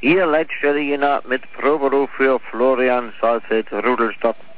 Hier Leitstelle mit Proberuf für Florian Salzet Rudelstock.